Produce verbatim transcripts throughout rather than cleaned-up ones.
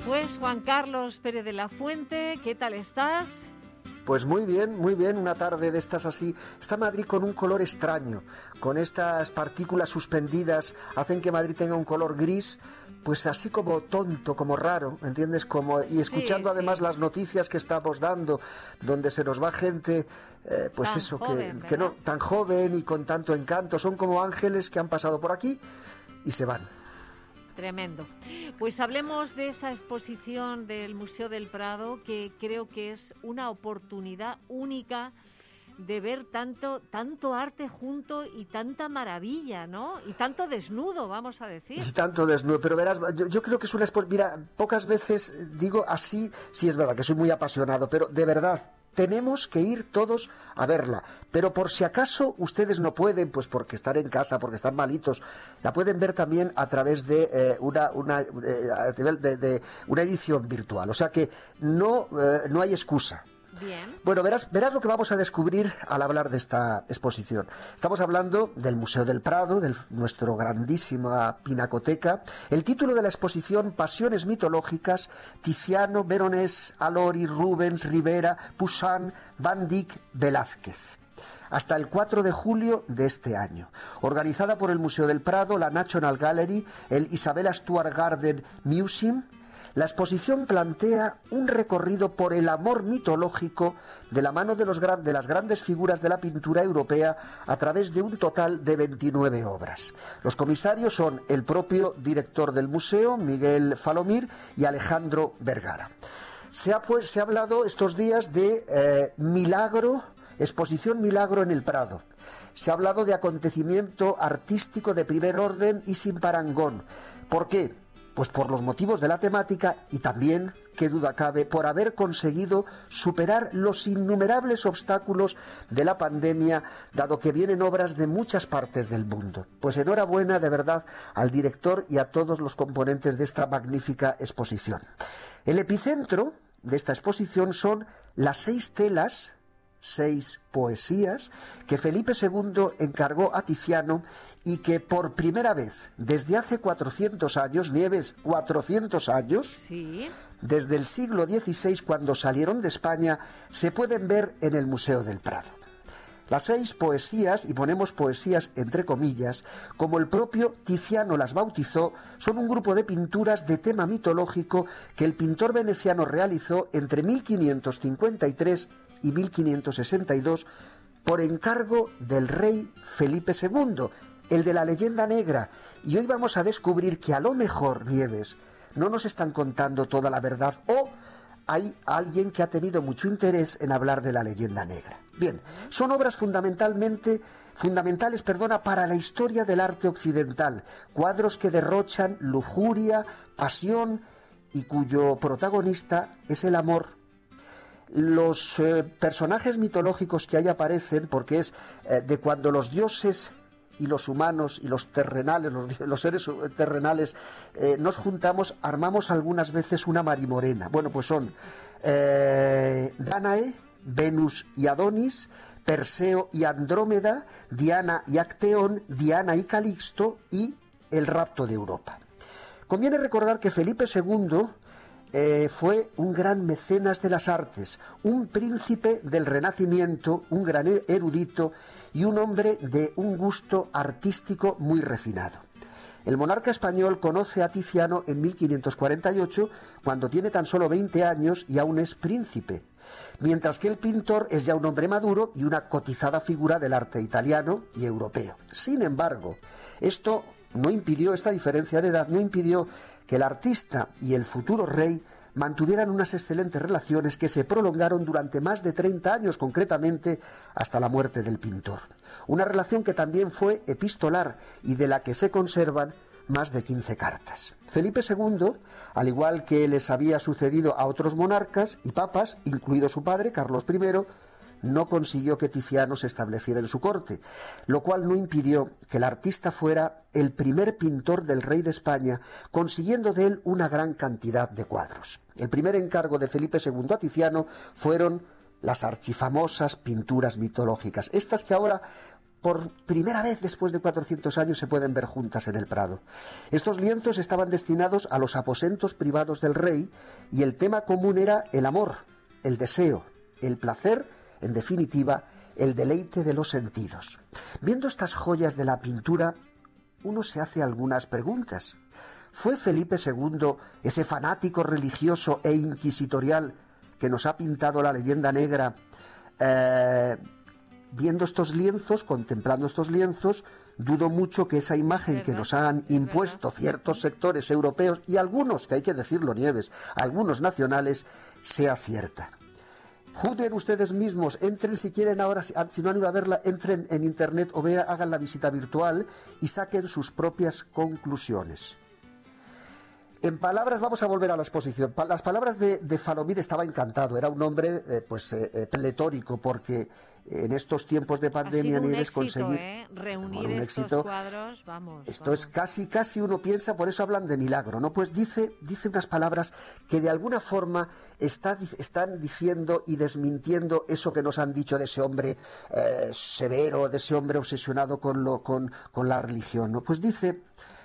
Pues Juan Carlos Pérez de la Fuente, ¿qué tal estás? Pues muy bien, muy bien, una tarde de estas así. Está Madrid con un color extraño, con estas partículas suspendidas, hacen que Madrid tenga un color gris, pues así como tonto, como raro, ¿entiendes? Como, y escuchando sí, además sí. las noticias que estamos dando, donde se nos va gente, eh, pues tan eso, joven, que, que no, tan joven y con tanto encanto, son como ángeles que han pasado por aquí y se van. Tremendo. Pues hablemos de esa exposición del Museo del Prado, que creo que es una oportunidad única de ver tanto tanto arte junto y tanta maravilla, ¿no? Y tanto desnudo, vamos a decir. Y tanto desnudo, pero verás, yo, yo creo que es una exposición, mira, pocas veces digo así, sí es verdad que soy muy apasionado, pero de verdad, tenemos que ir todos a verla, pero por si acaso ustedes no pueden, pues porque están en casa, porque están malitos, la pueden ver también a través de eh, una una eh, de, de una edición virtual, o sea que no eh, no hay excusa. Bien. Bueno, verás, verás lo que vamos a descubrir al hablar de esta exposición. Estamos hablando del Museo del Prado, de nuestra grandísima pinacoteca. El título de la exposición, Pasiones mitológicas, Tiziano, Veronés, Alori, Rubens, Rivera, Poussin, Van Dyck, Velázquez. Hasta el cuatro de julio de este año. Organizada por el Museo del Prado, la National Gallery, el Isabella Stewart Gardner Museum. La exposición plantea un recorrido por el amor mitológico de la mano de, los gran, de las grandes figuras de la pintura europea a través de un total de veintinueve obras. Los comisarios son el propio director del museo, Miguel Falomir, y Alejandro Vergara. Se ha, pues, se ha hablado estos días de eh, milagro, exposición milagro en el Prado. Se ha hablado de acontecimiento artístico de primer orden y sin parangón. ¿Por qué? Pues por los motivos de la temática y también, qué duda cabe, por haber conseguido superar los innumerables obstáculos de la pandemia, dado que vienen obras de muchas partes del mundo. Pues enhorabuena de verdad al director y a todos los componentes de esta magnífica exposición. El epicentro de esta exposición son las seis telas, seis poesías que Felipe segundo encargó a Tiziano y que por primera vez desde hace cuatrocientos años, Nieves, cuatrocientos años, sí. desde el siglo dieciséis, cuando salieron de España, se pueden ver en el Museo del Prado. Las seis poesías, y ponemos poesías entre comillas, como el propio Tiziano las bautizó, son un grupo de pinturas de tema mitológico que el pintor veneciano realizó entre mil quinientos cincuenta y tres y mil quinientos sesenta y dos por encargo del rey Felipe segundo, el de la leyenda negra. Y hoy vamos a descubrir que a lo mejor, Nieves, no nos están contando toda la verdad o hay alguien que ha tenido mucho interés en hablar de la leyenda negra. Bien, son obras fundamentalmente fundamentales, perdona, para la historia del arte occidental, cuadros que derrochan lujuria, pasión y cuyo protagonista es el amor. Los eh, personajes mitológicos que ahí aparecen, porque es eh, de cuando los dioses y los humanos y los terrenales, los, los seres terrenales, eh, nos juntamos, armamos algunas veces una marimorena. Bueno, pues son eh, Danae, Venus y Adonis, Perseo y Andrómeda, Diana y Acteón, Diana y Calixto y el rapto de Europa. Conviene recordar que Felipe segundo Eh, fue un gran mecenas de las artes, un príncipe del Renacimiento, un gran erudito y un hombre de un gusto artístico muy refinado. El monarca español conoce a Tiziano en mil quinientos cuarenta y ocho, cuando tiene tan solo veinte años y aún es príncipe, mientras que el pintor es ya un hombre maduro y una cotizada figura del arte italiano y europeo. Sin embargo, esto no impidió, esta diferencia de edad no impidió que el artista y el futuro rey mantuvieran unas excelentes relaciones que se prolongaron durante más de treinta años, concretamente hasta la muerte del pintor. Una relación que también fue epistolar y de la que se conservan más de quince cartas. Felipe segundo, al igual que les había sucedido a otros monarcas y papas, incluido su padre, Carlos primero, no consiguió que Tiziano se estableciera en su corte, lo cual no impidió que el artista fuera el primer pintor del rey de España, consiguiendo de él una gran cantidad de cuadros. El primer encargo de Felipe segundo a Tiziano fueron las archifamosas pinturas mitológicas, estas que ahora por primera vez después de cuatrocientos años se pueden ver juntas en el Prado. Estos lienzos estaban destinados a los aposentos privados del rey y el tema común era el amor, el deseo, el placer, en definitiva, el deleite de los sentidos. Viendo estas joyas de la pintura, uno se hace algunas preguntas. ¿Fue Felipe segundo ese fanático religioso e inquisitorial que nos ha pintado la leyenda negra? Eh, viendo estos lienzos, contemplando estos lienzos, dudo mucho que esa imagen que nos han impuesto ciertos sectores europeos y algunos, que hay que decirlo, Nieves, algunos nacionales, sea cierta. Juzguen ustedes mismos, entren si quieren ahora, si no han ido a verla, entren en internet o vean, hagan la visita virtual y saquen sus propias conclusiones. En palabras, vamos a volver a la exposición. Las palabras de, de Falomir, estaba encantado, era un hombre eh, pues eh, pletórico, porque en estos tiempos de pandemia, Nieves, conseguir ¿eh? reunir bueno, un estos éxito, cuadros, vamos. Esto vamos. es casi, casi uno piensa, por eso hablan de milagro, ¿no? Pues dice, dice unas palabras que de alguna forma está, están diciendo y desmintiendo eso que nos han dicho de ese hombre eh, severo, de ese hombre obsesionado con, lo, con, con la religión, ¿no? Pues dice,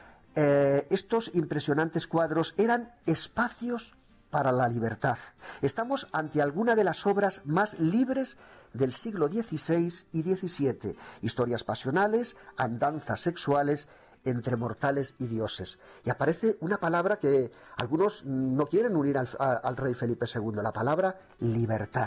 eh, estos impresionantes cuadros eran espacios para la libertad. Estamos ante alguna de las obras más libres del siglo dieciséis y diecisiete. Historias pasionales, andanzas sexuales entre mortales y dioses. Y aparece una palabra que algunos no quieren unir al, a, al rey Felipe segundo, la palabra libertad.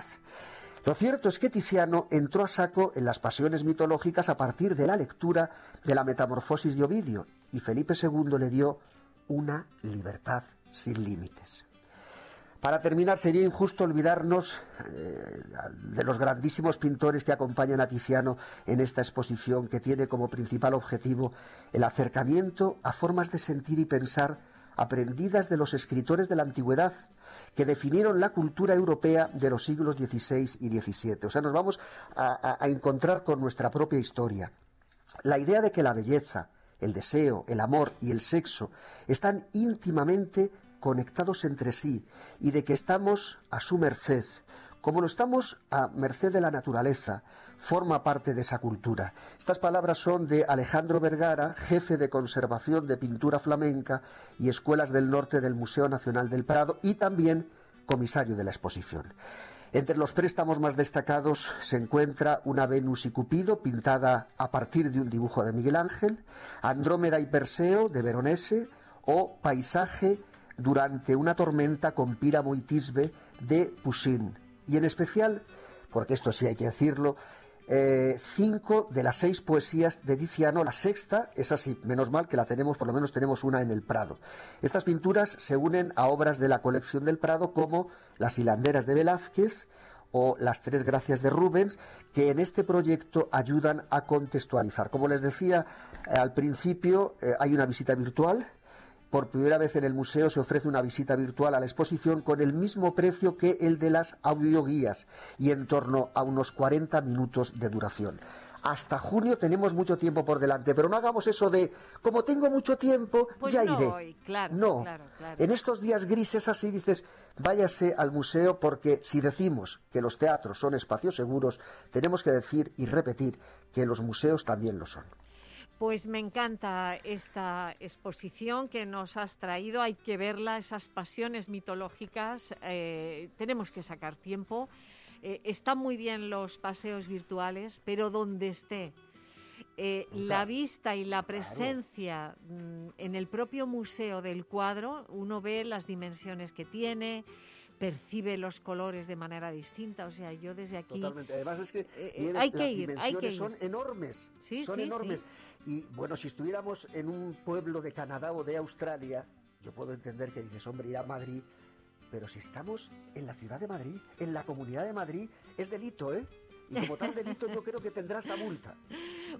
Lo cierto es que Tiziano entró a saco en las pasiones mitológicas a partir de la lectura de la Metamorfosis de Ovidio, y Felipe segundo le dio una libertad sin límites. Para terminar, sería injusto olvidarnos eh, de los grandísimos pintores que acompañan a Tiziano en esta exposición, que tiene como principal objetivo el acercamiento a formas de sentir y pensar aprendidas de los escritores de la antigüedad, que definieron la cultura europea de los siglos dieciséis y diecisiete. O sea, nos vamos a, a, a encontrar con nuestra propia historia. La idea de que la belleza, el deseo, el amor y el sexo están íntimamente conectados entre sí y de que estamos a su merced, como lo estamos a merced de la naturaleza, forma parte de esa cultura. Estas palabras son de Alejandro Vergara, jefe de conservación de pintura flamenca y escuelas del norte del Museo Nacional del Prado y también comisario de la exposición. Entre los préstamos más destacados se encuentra una Venus y Cupido pintada a partir de un dibujo de Miguel Ángel, Andrómeda y Perseo de Veronese o Paisaje durante una tormenta con Píramo y Tisbe de Poussin. Y en especial, porque esto sí hay que decirlo, eh, cinco de las seis poesías de Tiziano, la sexta, es así, menos mal que la tenemos, por lo menos tenemos una en el Prado. Estas pinturas se unen a obras de la colección del Prado como Las hilanderas de Velázquez o Las tres gracias de Rubens, que en este proyecto ayudan a contextualizar. Como les decía eh, al principio, eh, hay una visita virtual. Por primera vez en el museo se ofrece una visita virtual a la exposición con el mismo precio que el de las audioguías y en torno a unos cuarenta minutos de duración. Hasta junio tenemos mucho tiempo por delante, pero no hagamos eso de, como tengo mucho tiempo, pues ya no iré. Voy. Claro, no, claro, claro. En estos días grises así dices, váyase al museo, porque si decimos que los teatros son espacios seguros, tenemos que decir y repetir que los museos también lo son. Pues me encanta esta exposición que nos has traído, hay que verla, esas pasiones mitológicas, eh, tenemos que sacar tiempo. Eh, están muy bien los paseos virtuales, pero donde esté eh, la vista y la presencia claro. en el propio museo del cuadro, uno ve las dimensiones que tiene, percibe los colores de manera distinta. O sea, yo desde aquí... Totalmente. Además es que eh, hay que las ir, dimensiones hay que ir. son enormes. Sí, son sí, enormes. Sí. Y bueno, si estuviéramos en un pueblo de Canadá o de Australia, yo puedo entender que dices, hombre, ir a Madrid, pero si estamos en la ciudad de Madrid, en la Comunidad de Madrid, es delito, ¿eh? Y como tal delito yo creo que tendrá esta multa.